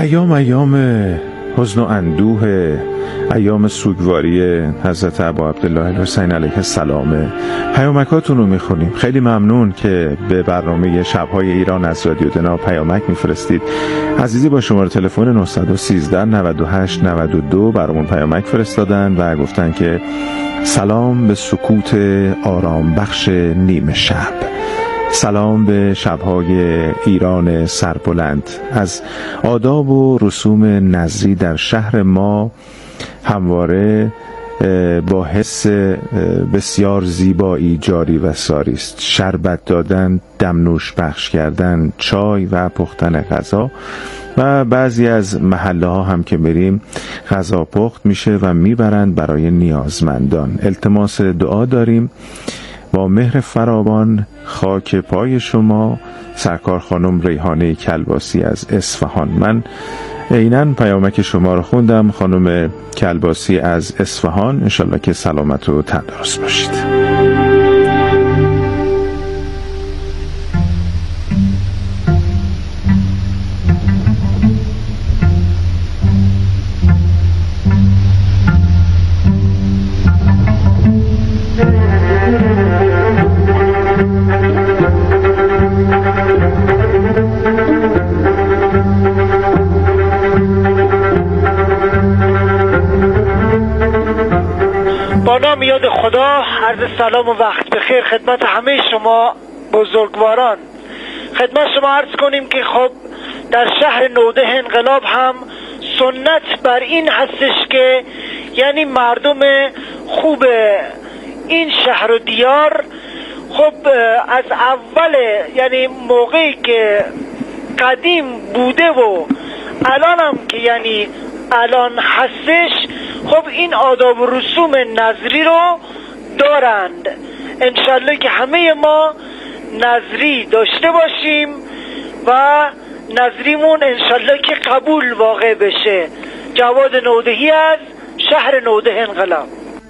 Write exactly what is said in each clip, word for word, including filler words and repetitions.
ایام ایام حزن و اندوه، ایام سوگواری حضرت ابا عبدالله الحسین علیه السلام. پیامکاتون رو میخونیم. خیلی ممنون که به برنامه شب‌های ایران از رادیو دنا پیامک میفرستید. عزیزی با شماره تلفن نه یک سه نود و هشت نود و دو برامون پیامک فرستادن و گفتن که سلام به سکوت آرام بخش نیمه شب، سلام به شب‌های ایران سربلند. از آداب و رسوم نظری در شهر ما همواره با حس بسیار زیبایی جاری و ساری است. شربت دادن، دمنوش بخش کردن، چای و پختن غذا و بعضی از محله ها هم که بریم غذا پخت میشه و میبرند برای نیازمندان. التماس دعا داریم با مهر فراوان. خاک پای شما، سرکار خانم ریحانه کلباسی از اصفهان. من عیناً پیامک شما رو خوندم خانم کلباسی از اصفهان. انشالله که سلامت و تندرست باشید. با نام یاد خدا، عرض سلام و وقت بخیر خدمت همه شما بزرگواران. خدمت شما عرض کنیم که خب در شهر نوده انقلاب هم سنت بر این هستش که یعنی مردم خوب این شهر و دیار خب از اول یعنی موقعی که قدیم بوده و الان هم که یعنی الان هستش، خب این آداب و رسوم نظری رو دارند. انشالله که همه ما نظری داشته باشیم و نظریمون انشالله که قبول واقع بشه. جواد نودهی از شهر نوده انقلاب.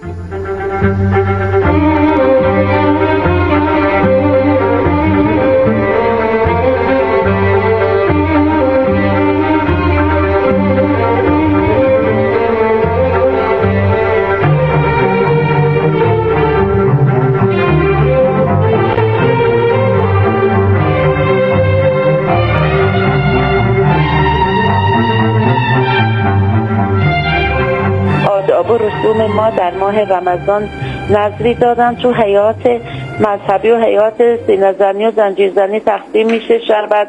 رسوم ما در ماه رمضان نظری دادن تو حیات مذهبی و حیات سینه‌زنی و زنجیرزنی تقسیم میشه. شربت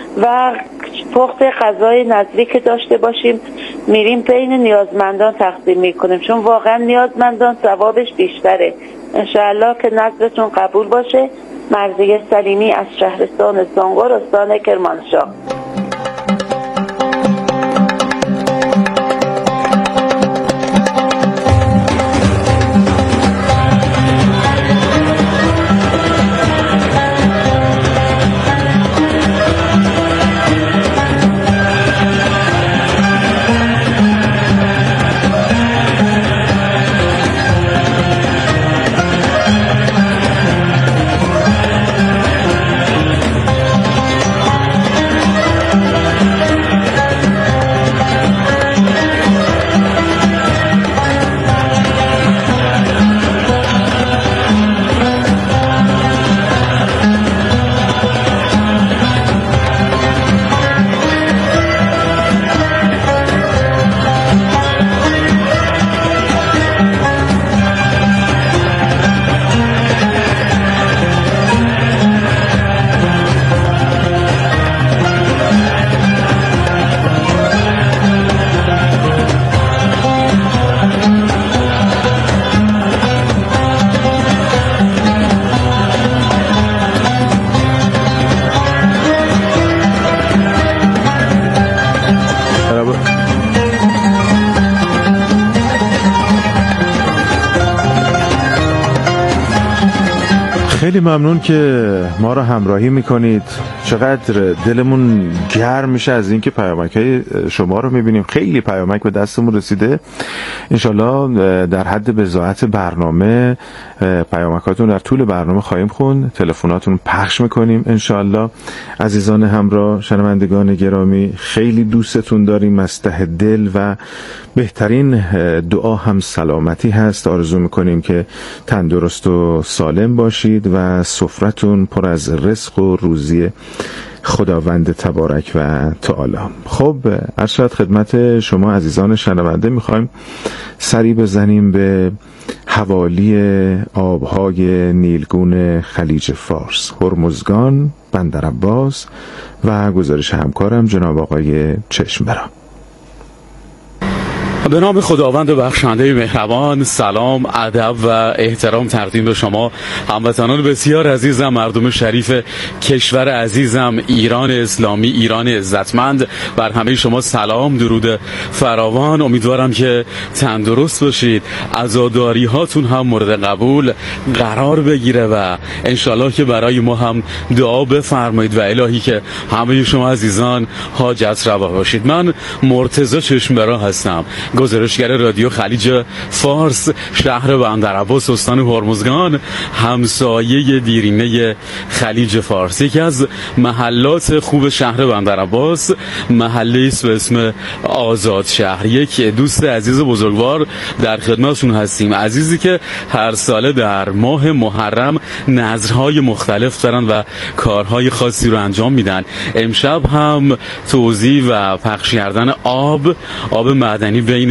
و پخت غذای نظری که داشته باشیم میریم بین نیازمندان تقسیم میکنیم، چون واقعا نیازمندان ثوابش بیشتره. انشاءالله که نظرتون قبول باشه. مرضیه سلیمی از شهرستان زنگور، استان کرمانشاه. خیلی ممنون که ما را همراهی میکنید. چقدر دلمون گرم میشه از اینکه پیامک‌های شما رو میبینیم. خیلی پیامک به دستمون رسیده. انشالله در حد بضاعت برنامه پیامکاتون در طول برنامه خواهیم خوند، تلفناتون پخش میکنیم انشالله. عزیزان همراه، شنوندگان گرامی، خیلی دوستتون داریم از ته دل و بهترین دعا هم سلامتی هست. آرزو میکنیم که تندرست و سالم باشید و سفرتون پر از رزق و روزی خداوند تبارک و تعالی. خب ارشد خدمت شما عزیزان شنونده، میخوایم سری بزنیم به حوالی آبهای نیلگون خلیج فارس، هرمزگان، بندر عباس و گزارش همکارم جناب آقای چشمبرا. به نام خداوند بخشنده مهربان، سلام، ادب و احترام تقدیم به شما هموطنان بسیار عزیزم، مردم شریف کشور عزیزم ایران اسلامی، ایران عزتمند. بر همه شما سلام، درود فراوان. امیدوارم که تندرست باشید، عزاداری هاتون هم مورد قبول قرار بگیره و انشالله که برای ما هم دعا بفرمایید و الهی که همه شما عزیزان حاجت روا باشید. من مرتضی چشمبرا هستم، گزارشگر رادیو خلیج فارس، شهر بندر عباس، استان هرمزگان، همسایه دیرینه خلیج فارس. یکی از محلات خوب شهر بندر عباس محله است به اسم آزاد شهر. یک دوست عزیز بزرگوار در خدمتشون هستیم، عزیزی که هر ساله در ماه محرم نذرهای مختلف دارن و کارهای خاصی رو انجام میدن. امشب هم توزیع و پخش کردن آب آب معدنی بین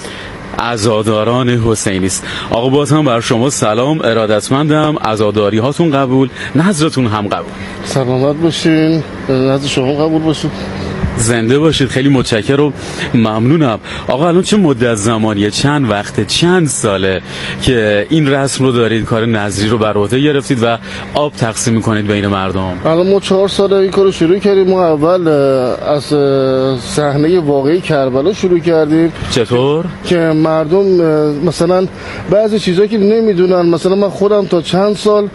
عزاداران حسینی است. آقا باز هم بر شما سلام، ارادتمندم، عزاداری هاتون قبول، نظرتون هم قبول. سلامت باشین، نظر شما قبول باشین. زنده باشید، خیلی متشکرم و ممنونم. آقا الان چه مدت زمانیه، چند وقته، چند ساله که این رسم رو دارید، کار نذری رو بر عهده گرفتید و آب تقسیم میکنید بین مردم؟ الان ما چهار ساله این کارو شروع کردیم. ما اول از صحنه واقعی کربلا شروع کردیم. چطور؟ که مردم مثلا بعضی چیزایی که نمیدونن، مثلا من خودم تا چند سال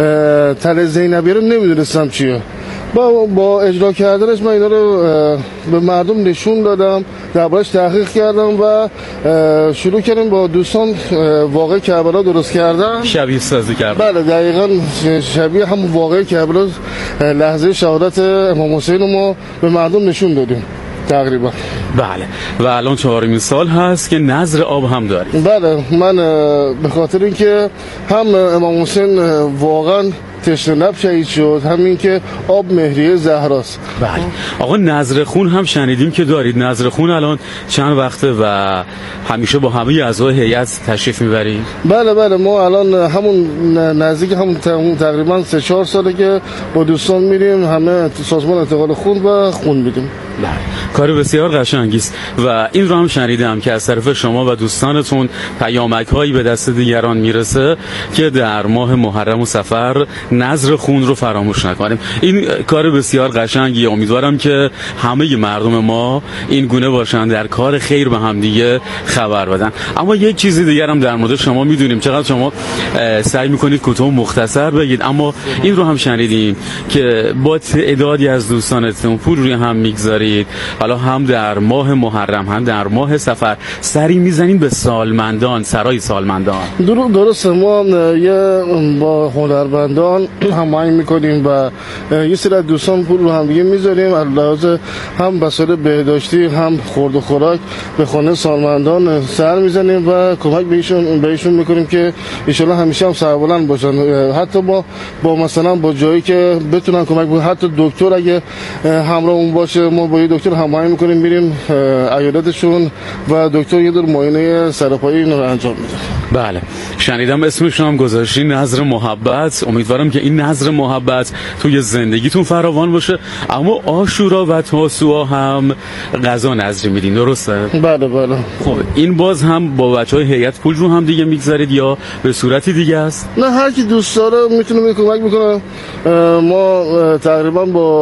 تل زینبیه رو نمیدونستم چیه، با با اجرا کردنش من اینا رو به مردم نشون دادم، دربارش تحقیق کردم و شروع کردیم با دوستان واقع کربلا درست کردن، شبیه سازی کردن. بله دقیقاً شبیه هم واقع کربلا، لحظه شهادت امام حسین رو ما به مردم نشون دادیم تقریبا. بله و الان چهارمین سال هست که نذر آب هم داریم. بله من به خاطر اینکه هم امام حسین واقعا تشنه لب شهید شد، همین که آب مهریه زهراست. بله آقا نذر خون هم شنیدیم که دارید. نذر خون الان چند وقته و همیشه با همه اعضای هیئت تشریف میبرید؟ بله بله ما الان همون نزدیک همون تقریبا سه چهار ساله که با دوستان میریم همه سازمان انتقال خون و خون میدیم. بله کار بسیار قشنگی است و این رو هم شنیدم که از طرف شما و دوستانتون پیامک هایی به دست دیگران میرسه که در ماه محرم و صفر نذر خون رو فراموش نکنیم. این کار بسیار قشنگیه. امیدوارم که همه مردم ما این گونه باشن، در کار خیر به هم دیگه خبر بدن. اما یک چیزی دیگر هم در مورد شما میدونیم، چقدر شما سعی میکنید کوتاه و مختصر بگید، اما این رو هم شنیدیم که با تعدادی از دوستانتون پول روی هم میگذارید، حالا هم در ماه محرم هم در ماه صفر سری میزنیم به سالمندان، سرای سالمندان. درسته، ما یه با هنرمندان هماهنگ میکنیم و یه سری از دوستان پول رو هم دیگه میذاریم، علاوه هم مسائل بهداشتی هم خورد و خوراک به خانه سالمندان سر میزنیم و کمک بهشون بهشون میکنیم که ان شاءالله همیشه هم سربلند باشن. حتی با با مثلا با جایی که بتونن کمک بکنن، حتی دکتر اگه همراه اون باشه، ما با یه دکتر هماهنگ میکنیم، میریم عیادتشون و دکتر یه دور معاینه سرپایی اینو رو انجام میده. بله شنیدم اسمشون هم گذاشتین نذر محبت. امیدوارم که این نذر محبت توی زندگیتون فراوان باشه. اما عاشورا و تاسوعا هم غذا نذری میدین، درسته؟ بله بله. خب این باز هم با بچهای هیئت پول رو هم دیگه میگذارید یا به صورتی دیگه است؟ نه، هر کی دوست داره میتونه کمک میکنه. ما تقریبا با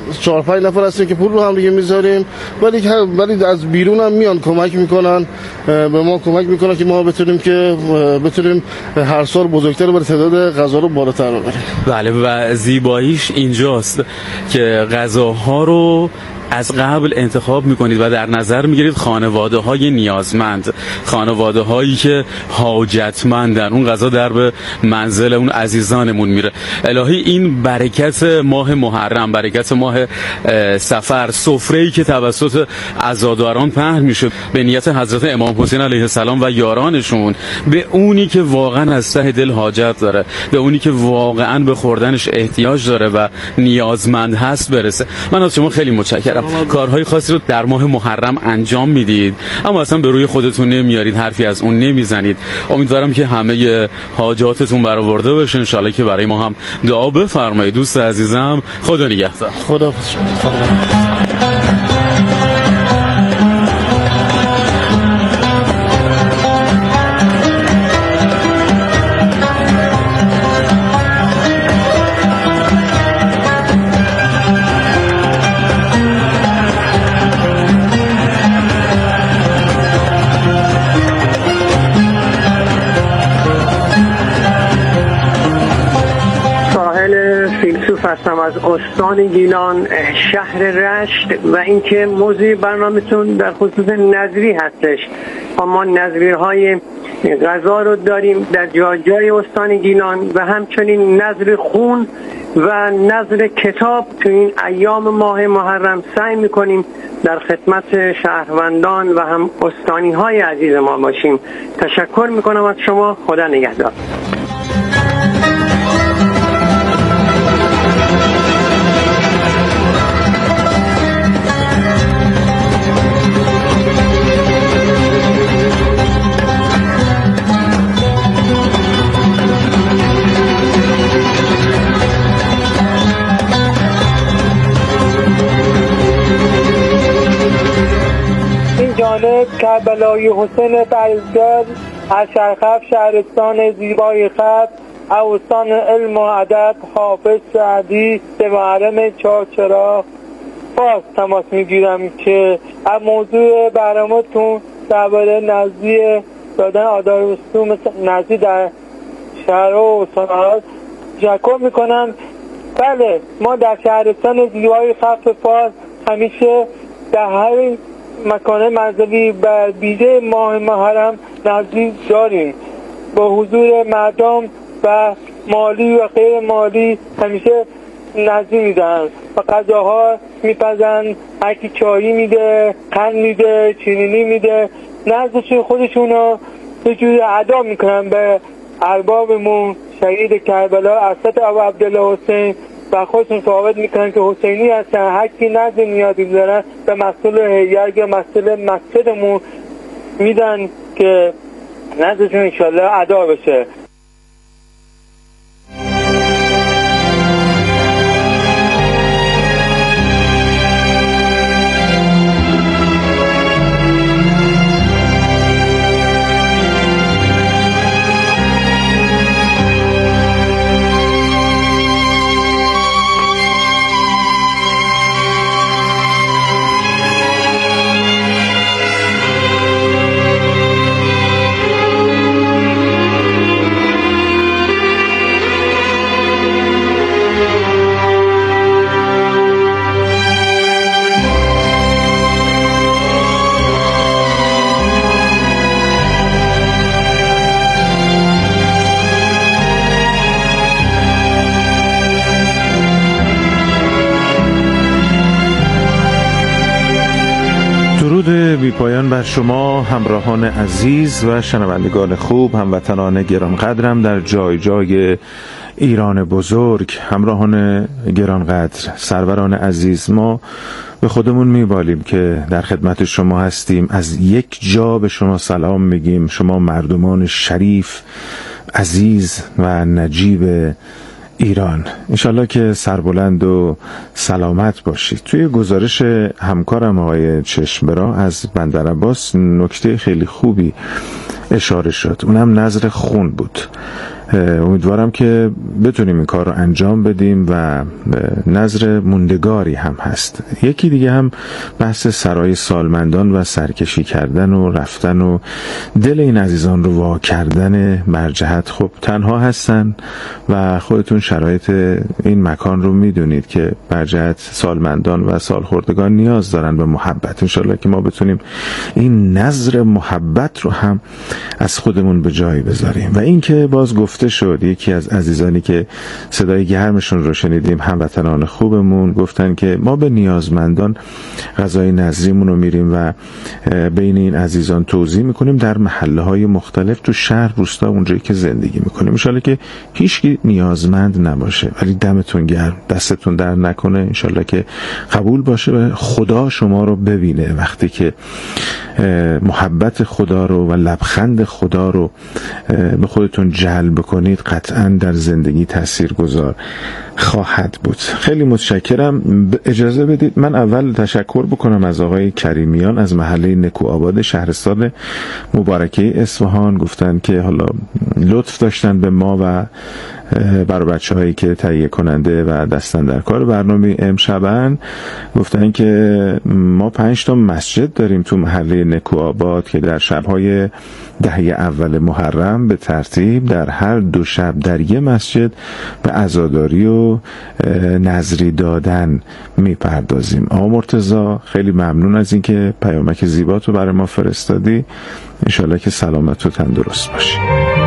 چهار پنج نفر هستیم که پول رو هم دیگه میذاریم، ولی ولی از بیرون هم میان کمک میکنن، به ما کمک میکنن که ما بتونیم که بتونیم هر سال بزرگتر بر تعداد غذا رو بالاتر ببریم. بله و زیباییش اینجاست که غذاها رو از قبل انتخاب میکنید و در نظر میگیرید خانواده های نیازمند، خانواده هایی که حاجتمندن، اون غذا در به منزل اون عزیزانمون میره. الهی این برکت ماه محرم، برکت ماه سفر، سفره‌ای که توسط عزاداران پهن میشه به نیت حضرت امام حسین علیه السلام و یارانشون، به اونی که واقعا از ته دل حاجت داره، به اونی که واقعا به خوردنش احتیاج داره و نیازمند هست برسه. من از شما خیلی متشکرم. کارهای خاصی رو در ماه محرم انجام میدید اما اصلا به روی خودتون نمیارید، حرفی از اون نمیزنید. امیدوارم که همه حاجاتتون برآورده بشه. ان شاءالله که برای ما هم دعا بفرمایید. دوست عزیزم، خدا نگهدار. خدا هستم از استان گیلان، شهر رشت، و اینکه موضوع برنامه‌تون در خصوص نظری هستش. ما نظریهای غذا رو داریم در جای جای استان گیلان و همچنین نظر خون و نظر کتاب تو این ایام ماه محرم سعی میکنیم در خدمت شهروندان و هم استانی های عزیز ما باشیم. تشکر میکنم از شما. خدا نگهدار. کربلای حسین پرهیزگر از شرقف شهرستان زیبای خط اوستان علم و ادب حافظ سعدی به محرم چهارچراغ باز تماس میگیرم که از موضوع برنامه‌تون درباره نزدی دادن آداب و رسوم نزدی در شهرها و استان‌ها تشکر میکنم. بله، ما در شهرستان زیبای خط فارس همیشه در هر مکان منزلی و بیجه ماه محرم نزدیک داریم با حضور مردم و مالی و غیر مالی همیشه نزدیک میدن و غذاها میپزن، هرکی چایی میده، قند میده، چینینی میده، نزدشون خودشون رو به جور ادا میکنن به اربابمون شهید کربلا اسد ابو عبدالله حسین و خودشون ثابت میکنن که حسینی هستن. هرکی نزد نیازی دارن به مسئول هیئت یا مسئول مسجدمون میدن که نزدشون انشالله ادا بشه. بی پایان بر شما همراهان عزیز و شنوندگان خوب، هموطنان گرانقدرم در جای جای ایران بزرگ، همراهان گرانقدر، سروران عزیز، ما به خودمون میبالیم که در خدمت شما هستیم. از یک جا به شما سلام میگیم، شما مردمان شریف، عزیز و نجیب ایران. انشالله که سربلند و سلامت باشید. توی گزارش همکارم آقای چشمبرا از بندر عباس نکته خیلی خوبی اشاره شد، اونم نظر خون بود. امیدوارم که بتونیم این کار رو انجام بدیم و نظر موندگاری هم هست. یکی دیگه هم بحث سرای سالمندان و سرکشی کردن و رفتن و دل این عزیزان رو وا کردن مرجحت. خب تنها هستن و خودتون شرایط این مکان رو میدونید که مرجحت سالمندان و سالخوردگان نیاز دارن به محبت. انشالله که ما بتونیم این نظر محبت رو هم از خودمون به جای بذاریم. و این که باز گفته شد، یکی از عزیزانی که صدای گرمشون رو شنیدیم، هموطنان خوبمون، گفتن که ما به نیازمندان غذای نظریمون رو میریم و بین این عزیزان توزیع میکنیم در محله های مختلف تو شهر، روستا، اونجایی که زندگی میکنیم. انشالله که هیچکی نیازمند نباشه. ولی دمتون گرم، دستتون در نکنه. انشالله که قبول باشه و خدا شما رو ببینه. وقتی که محبت خدا رو و لبخند خدا رو به خودتون جلب کنید، قطعا در زندگی تاثیرگذار خواهد بود. خیلی متشکرم. اجازه بدید من اول تشکر بکنم از آقای کریمیان از محله نکوآباد شهرستان مبارکه اصفهان. گفتن که حالا لطف داشتن به ما و برای بچه هایی که تهیه کننده و دستن در کار برنامه امشبن. گفتن که ما پنج تا مسجد داریم تو محله نکوآباد که در شبهای دهه اول محرم به ترتیب در هر دو شب در یه مسجد به عزاداری و نذری دادن میپردازیم. آقا مرتضی خیلی ممنون از این که پیامک زیباتو برای ما فرستادی. انشالله که سلامت و تندرست باشی.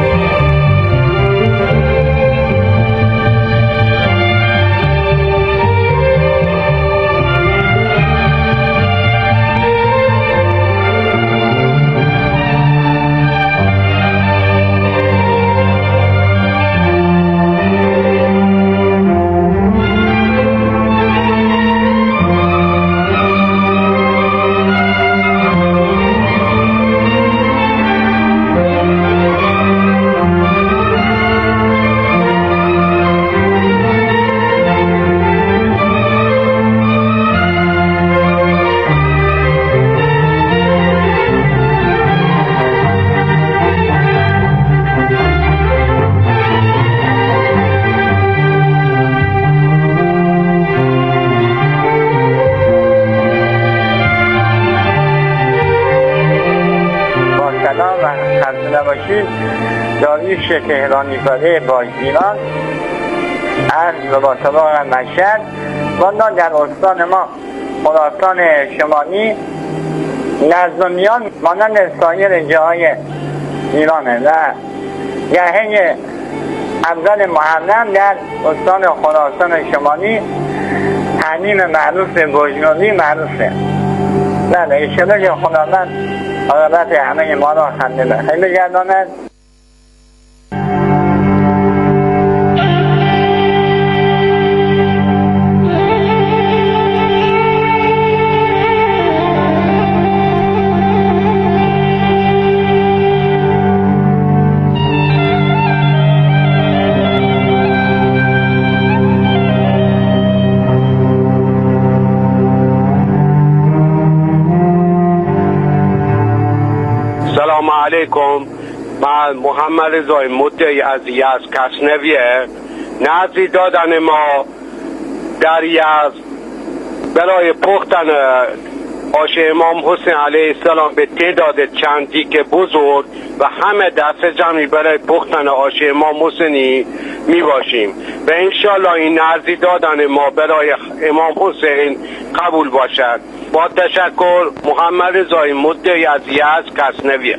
داریوش تهرانی زاده باجگیران عرض با طباق مشهد والا در استان ما خراسان شمالی نظامیان مانند سایر جاهای ایرانه و دهه اول محرم در استان خراسان شمالی حمیم معروف بجنوری معروفه. بله ایشالا که خداوند عاقبت همه ما را خنده خیلی گرداند. سلام علیکم. من محمد رضای مدعی از یزد کسنویه. نذری دادن ما در یزد برای پختن آش امام حسین علیه السلام به تعداد چندی که بزرگ و همه دست جمعی برای پختن آش امام حسینی می باشیم و انشالله این نذری دادن ما برای امام حسین قبول باشد. با تشکر، محمد رضای مدعی از یزد کسنویه.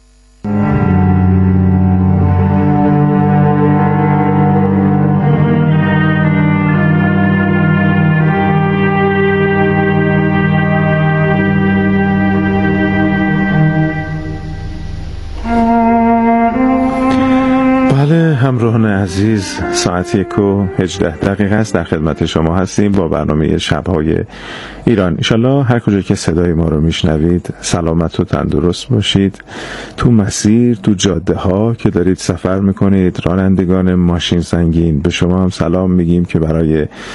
همراهان عزیز، ساعت یک و هجده دقیقه است در خدمت شما هستیم با برنامه شب‌های ایران. انشالله هر کجا که صدای ما رو میشنوید سلامت و تندرست باشید. تو مسیر، تو جاده ها که دارید سفر میکنید، رانندگان ماشین سنگین، به شما هم سلام میگیم که برای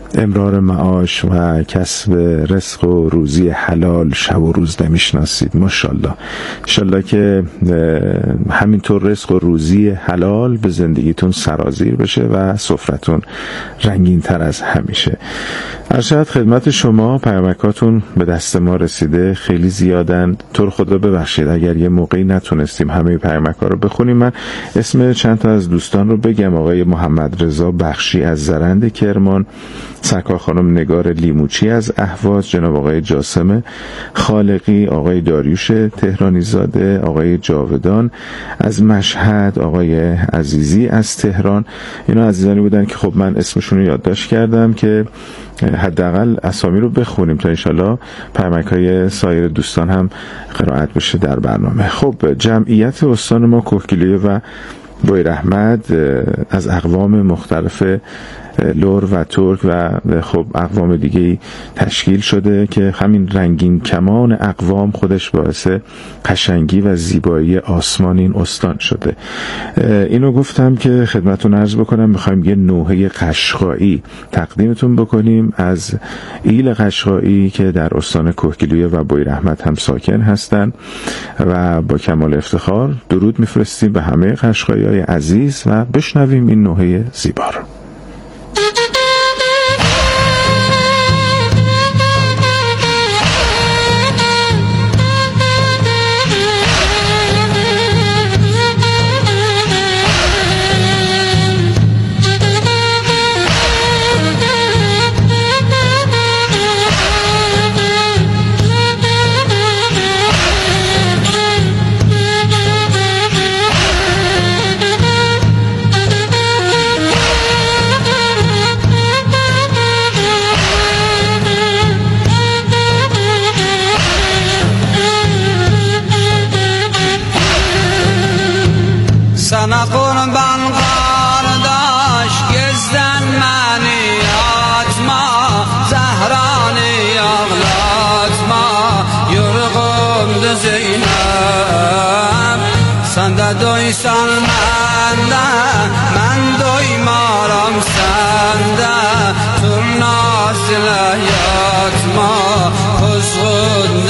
امرار معاش و کسب رزق و روزی حلال شب و روز نمیشناسید. ماشاءالله انشالله که همینطور رزق و روزی حلال به زندگیتون سرازیر بشه و سفرتون رنگین تر از همیشه. ارشد خدمت شما، پیامکاتون به دست ما رسیده، خیلی زیادن. تو رو خدا ببخشید اگر یه موقعی نتونستیم همه پیامکا رو بخونیم. من اسم چند تا از دوستان رو بگم. آقای محمد رضا بخشی از زرند کرمان، سرکار خانم نگار لیموچی از اهواز، جناب آقای جاسم خالقی، آقای داریوش تهرانی زاده، آقای جاودان از مشهد، آقای عزیزی از تهران. اینا عزیزانی بودن که خب من اسمشون رو یادداشت کردم که حداقل اسامی رو بخونیم تا انشالله پیامک‌های سایر دوستان هم قرائت بشه در برنامه. خب جمعیت استان ما کوهگیلویه و بویراحمد از اقوام مختلف لور و ترک و خب اقوام دیگه تشکیل شده که همین رنگین کمان اقوام خودش باعث قشنگی و زیبایی آسمان این استان شده. اینو گفتم که خدمتتون عرض بکنم میخوایم یه نوحه قشقایی تقدیمتون بکنیم از ایل قشقایی که در استان کوهگیلویه و بویراحمد هم ساکن هستن و با کمال افتخار درود میفرستیم به همه قشقایی‌های عزیز و بشنویم این نوحه زیبا رو. Sana kurban kardeş gözden beni atma, Zehra'nı ağlatma, yorgundu Zeynep. Sen de doysan bende, ben doymaram sende. Turnaz ile yatma, kuzgundu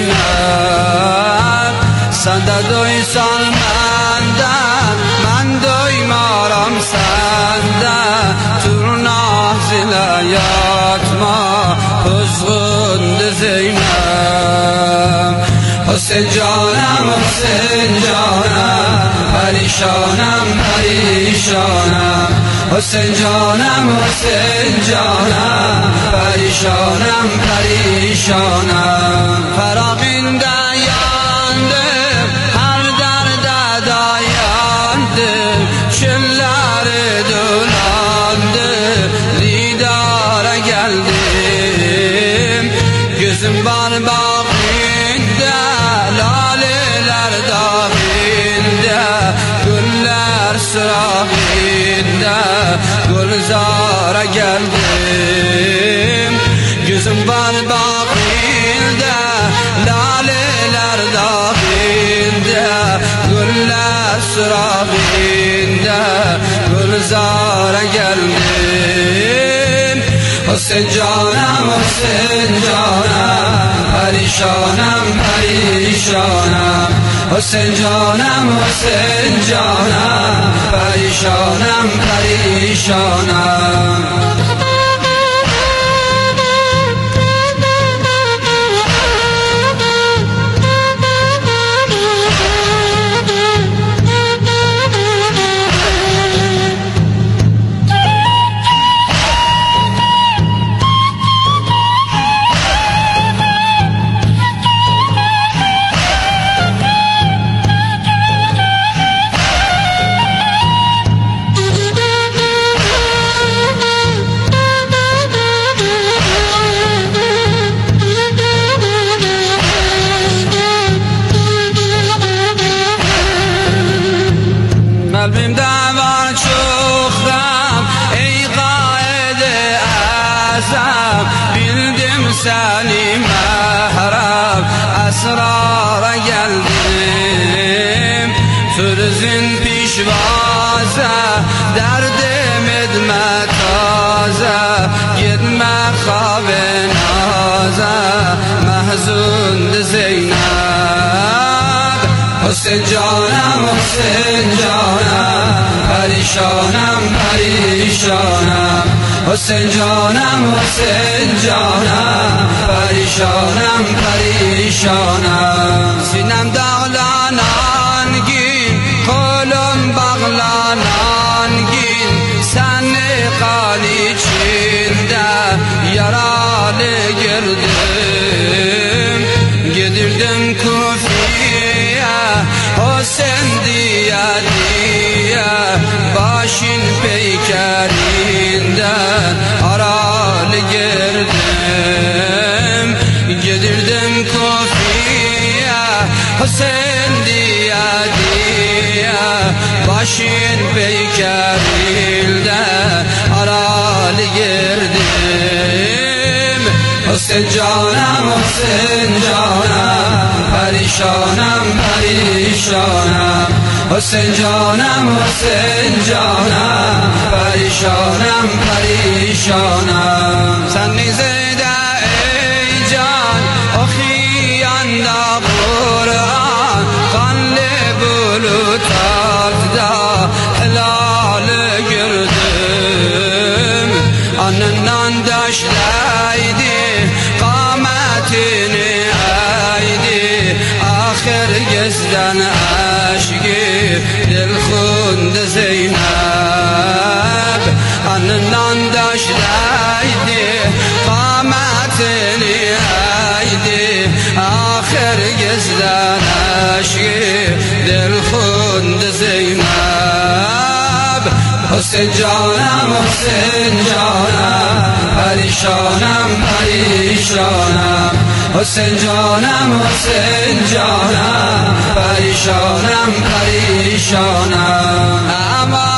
Zeynep. Sen de doysan bende, ben doymaram sende. Turnaz ile yatma, kuzgundu Zeynep. Hüseyin canım, Hüseyin canım, perişanım, perişanım. Hüseyin canım, Hüseyin canım, perişanım, perişanım. Feraginde yandım, her derde dayandım. Çölleri dolandım, didara geldim. Gözüm var bağında, laleler dağında, güller sırağında, gülzara geldim. Gözüm var bağında, laleler dağında, güller sırağında, gülzara geldim. Hüseyin canım, Hüseyin canım, perişanım, perişanım. Hüseyin canım, Hüseyin canım, perişanım, perişanım. حسین جانم پریشانم پریشانم حسین جانم حسین جانم پریشانم پریشانم سینم دغلانانگین قلم بغلانانگین سن قالی چینده یرال گردم گدردم کوفیه حسین دیه دیه باشین پیکریندن آرال گردم گدردم کوفیه حسین دیه دیه باشین پیکریندن آرال گردم حسین جانم حسین جانم پریشانم پریشانم حسین جانم حسین جانم پریشانم پریشانم سنی زیده ای جان اخیانده قرآن قل بلوتات دا حلال گردم آننان داشت ایدی قامتینی ایدی آخر گزدن عشقی دل خوند زینب آننان داشت ایدی قامتینی ایدی آخر گزدن عشقی دل خوند زینب حسین جانم حسین جانم پریشانم پریشانم حسین جانم حسین جانم پریشانم پریشانم اما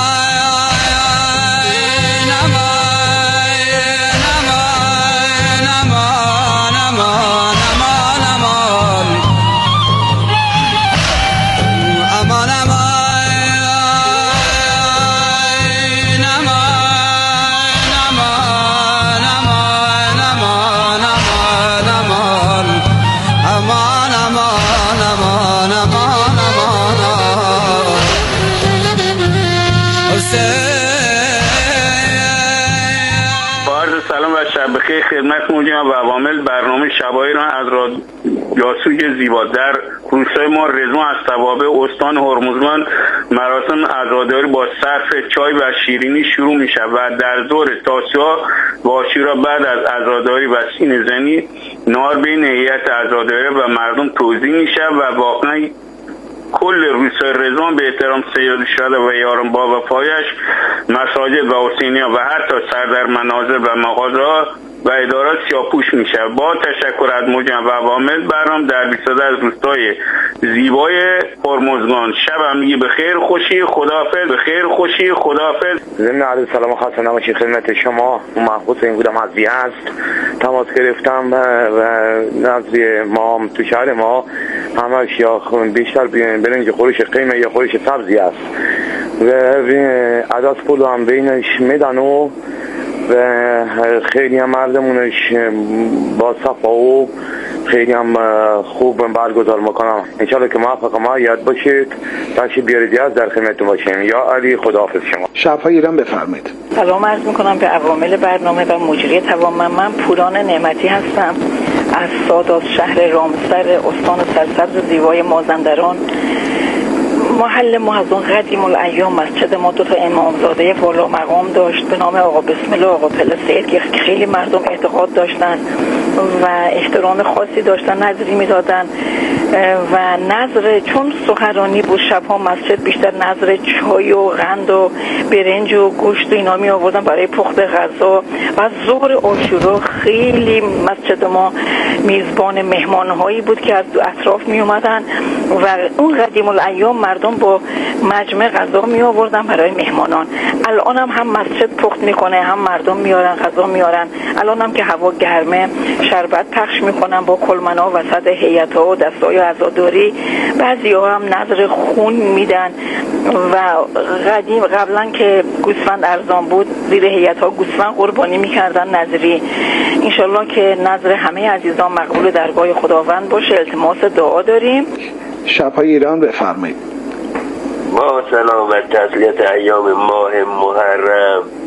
بخیر خدمت موجم و عوامل برنامه شبایی را از رادیوی زیبا در روستای ما رضوان از توابع استان هرمزگان مراسم عزاداری با صرف چای و شیرینی شروع می شود و در دور تاسوعا و عاشورا بعد از عزاداری و سین زنی نهار بین هیئت عزاداری و مردم توزیع می شود و واقعا کل روستای رضوان به احترام سید شده و یارم با وفایش مساجد و حسینیه و حتی سردر منازل و مغازه‌ها و ادارات سیاپوش میشه. با تشکر از موجم و عوامل برنامه در بیست و ده از روستای زیبای هرمزگان شب همگی بخیر خوشی خداحافظ بخیر خوشی خداحافظ. ضمن عرض سلام خاص نباشید خدمت شما. من حسین بودم از یزد تماس گرفتم و نظری ما تو شهر ما همش یا بیشتر برنج خورش قیمه یا خورش سبزی است و عدد پول هم بینش میدن و و خیلی هم مردمونش با صفا و خیلی هم خوب برگزار میکنم. انشالله که موفق ما یاد باشید تشریف بیارید از در خدمتتون باشیم. یا علی خداحافظ شما. شب‌های ایران بفرمایید. سلام عرض میکنم به عوامل برنامه و مجری توانمند. من پوران نعمتی هستم از سادات شهر رامسر استان سرسبز زیبای مازندران. محل ما از اون قدیم الایام مسجد ما دو تا امامزاده والا مقام داشت به نام آقا بسم الله آقا پله سید که خیلی مردم اعتقاد داشتن و احترام خاصی داشتن، نظری میدادن و نظر چون سخنرانی بود شبها مسجد بیشتر نظر چای و قند و برنج و گوشت و اینا می آوردن برای پخت غذا و ظهر عاشورا خیلی مسجد ما میزبان مهمانهایی بود که از اطراف می اومدن و اون قدیم الایام مردم با مجمع غذا می آوردن برای مهمانان. الان هم هم مسجد پخت میکنه هم مردم میارن غذا میارن. الان هم که هوا گرمه شربت پخش میکنن با کلمنا وسط هیئت‌ها و دستای عزاداری. بعضی‌ها هم نظر خون میدن و قدیم قبلا که گوسفند ارزان بود زیر هیئت‌ها گوسفند قربانی میکردن نظری. انشالله که نظر همه عزیزان مقبول درگاه خداوند باشه. التماس دعا داریم. شب‌های ایران بفرمایید. با سلامت تسلیت ایام ماه محرم